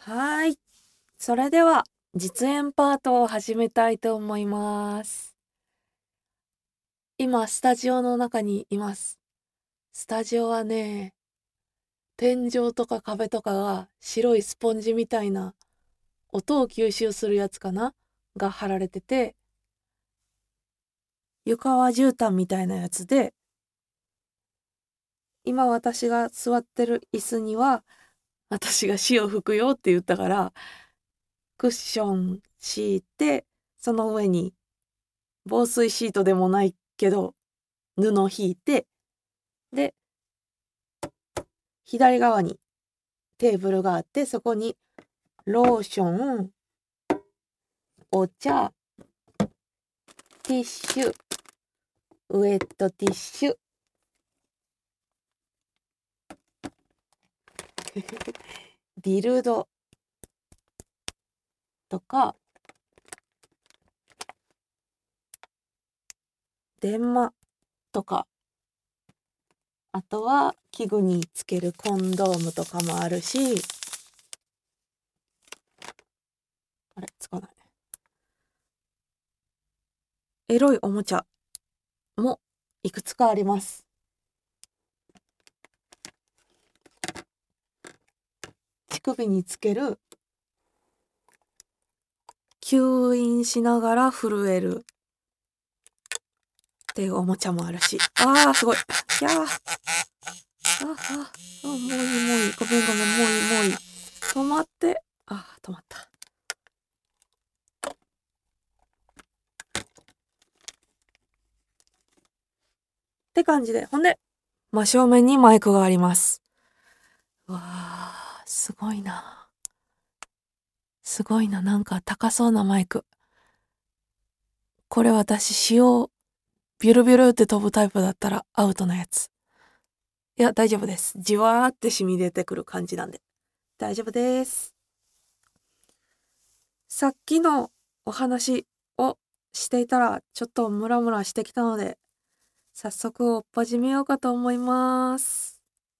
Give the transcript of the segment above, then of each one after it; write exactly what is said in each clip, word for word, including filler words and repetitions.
はーい。それでは、実演パートを始めたいと思います。今、スタジオの中にいます。スタジオはね、天井とか壁とかが白いスポンジみたいな音を吸収するやつかなが貼られてて、床は絨毯みたいなやつで、今私が座ってる椅子には、私が潮吹くよって言ったから、クッション敷いて、その上に防水シートでもないけど、布引いて、で、左側にテーブルがあって、そこにローション、お茶、ティッシュ、ウェットティッシュ、ディルドとか、電話とか、あとは器具につけるコンドームとかもあるし、あれ、つかない。エロいおもちゃもいくつかあります。乳首につける吸引しながら震えるっていうおもちゃもあるし、あーすごい、いやー、あああもういいもういい、ごめんごめん、もういいもういい、止まって、あー止まったって感じで、ほんで真正面にマイクがあります。わーすごいな、すごいな、なんか高そうなマイク。これ私使用ビュルビュルって飛ぶタイプだったらアウトなやつ。いや大丈夫です、じわーって染み出てくる感じなんで大丈夫です。さっきのお話をしていたらちょっとムラムラしてきたので、早速追っ始めようかと思います。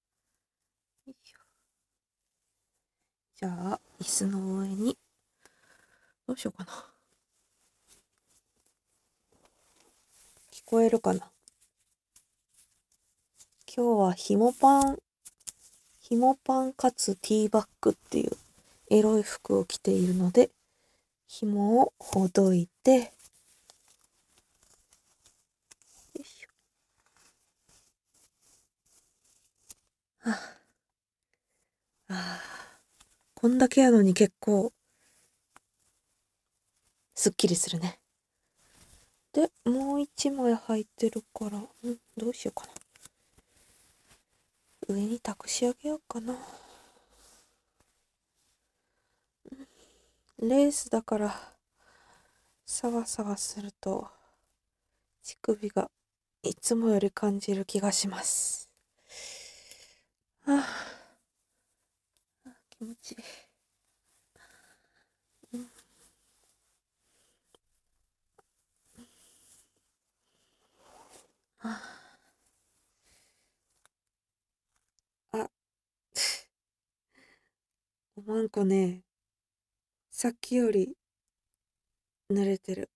じゃあ椅子の上にどうしようかな、聞こえるかな。今日はひもパンひもパンかつティーバッグっていうエロい服を着ているので、紐をほどいて、よいしょ、ああ、こんだけやのに結構すっきりするね。で、もう一枚入ってるから、んどうしようかな。上に託し上げようかな。レースだからサワサワすると乳首がいつもより感じる気がします。はあ、気持ちいい。うん、ああ、おまんこね、さっきより濡れてる。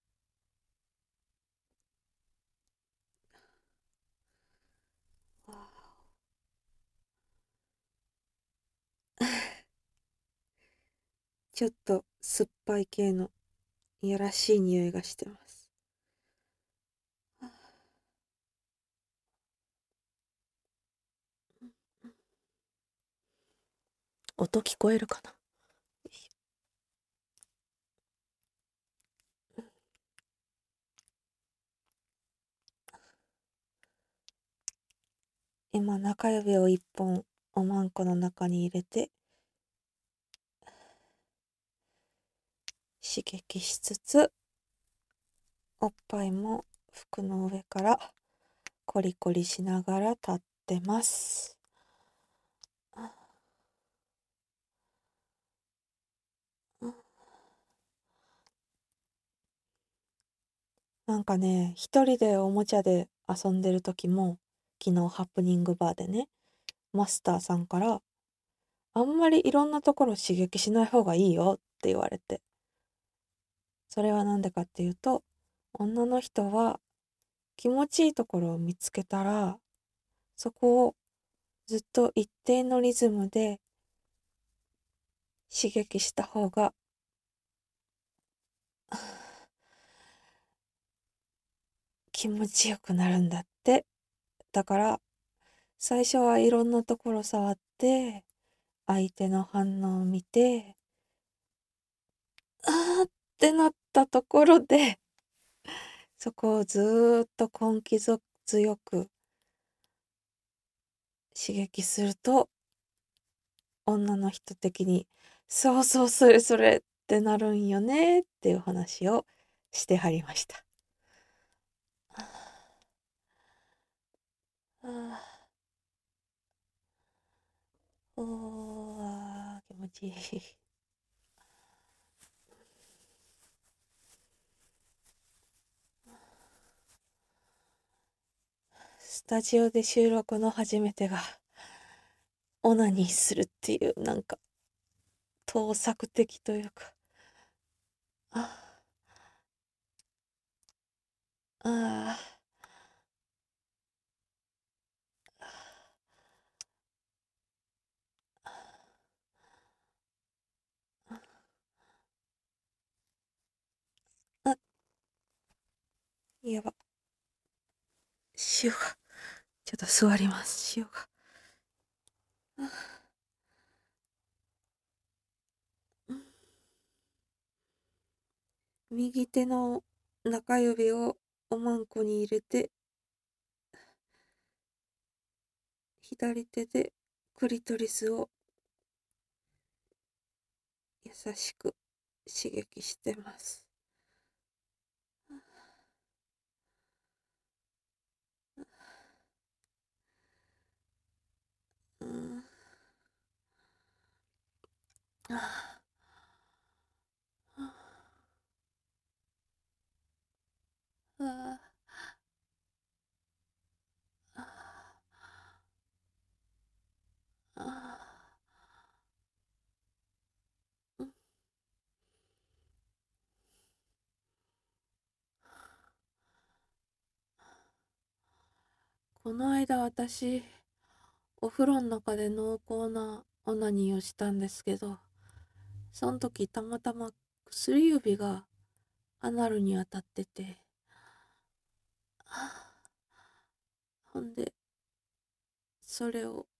ちょっと酸っぱい系のいやらしい匂いがしてます。音聞こえるかな。今中指を一本おまんこの中に入れて刺激しつつ、おっぱいも服の上からコリコリしながら立ってます。なんかね、一人でおもちゃで遊んでる時も、昨日ハプニングバーでね、マスターさんから、 あんまりいろんなところ刺激しない方がいいよって言われて。それはなんでかっていうと、女の人は気持ちいいところを見つけたら、そこをずっと一定のリズムで刺激した方が気持ちよくなるんだって。だから、最初はいろんなところ触って、相手の反応を見て、あーってなったところで、そこをずーっと根気強く刺激すると、女の人的に、そうそうそれそれってなるんよねっていう話をしてはりました。あーおーあー気持ちいい。スタジオで収録の初めてがオナニーするっていうなんか盗作的というか、あああやば、塩がちょっと座ります。塩が、うん、右手の中指をおまんこに入れて、左手でクリトリスを優しく刺激してます。うん、ああああうん、この間私お風呂の中で濃厚なオナニーをしたんですけど、その時たまたま薬指がアナルに当たってて、ほんで、それを、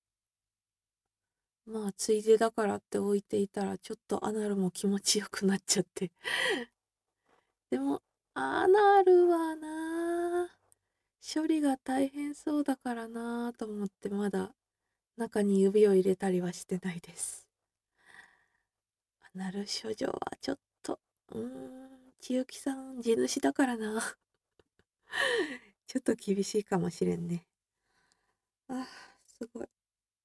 まあ、ついでだからって置いていたら、ちょっとアナルも気持ちよくなっちゃって。でも、アナルはなあ、処理が大変そうだからなあと思って、まだ中に指を入れたりはしてないです。アナル処女はちょっと、うーん、千雪さん、地主だからな。ちょっと厳しいかもしれんね。ああ、すごい。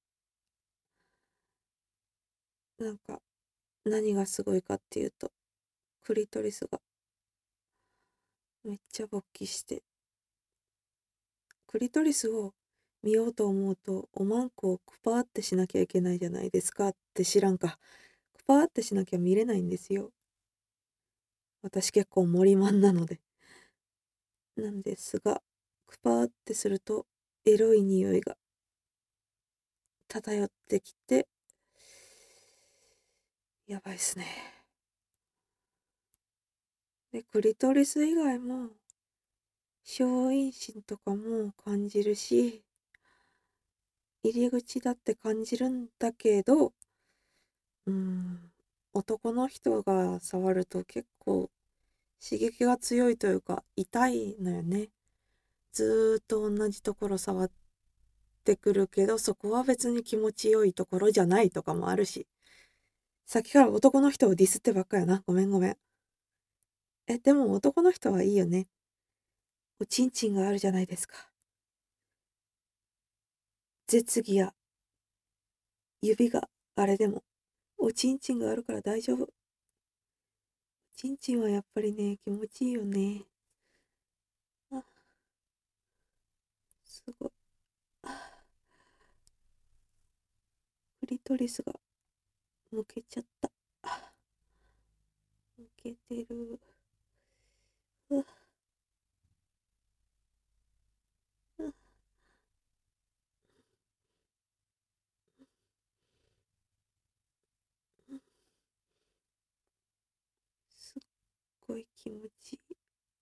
なんか、何がすごいかっていうと、クリトリスがめっちゃ勃起して、クリトリスを見ようと思うと、おまんこをクパーってしなきゃいけないじゃないですかって知らんか。クパーってしなきゃ見れないんですよ。私結構森マンなので。なんですが、クパーってすると、エロい匂いが漂ってきて、やばいっすね。で、クリトリス以外も、小陰唇とかも感じるし、入り口だって感じるんだけど、うーん、男の人が触ると結構刺激が強いというか痛いのよね。ずーっと同じところ触ってくるけど、そこは別に気持ちよいところじゃないとかもあるし。さっきから男の人をディスってばっかやな。ごめんごめん。え、でも男の人はいいよね。おちんちんがあるじゃないですか。舌技や指があれでも、おちんちんがあるから大丈夫。おちんちんはやっぱりね、気持ちいいよね。あ、すごい。 クリトリスが抜けちゃった。抜けてる。うっうっすっごい気持ちいい。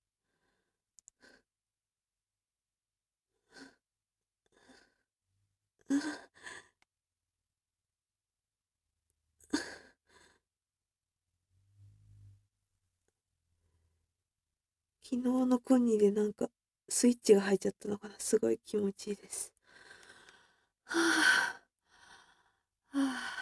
昨日のコニーでなんかスイッチが入っちゃったのかな。すごい気持ちいいです。はあ、はあ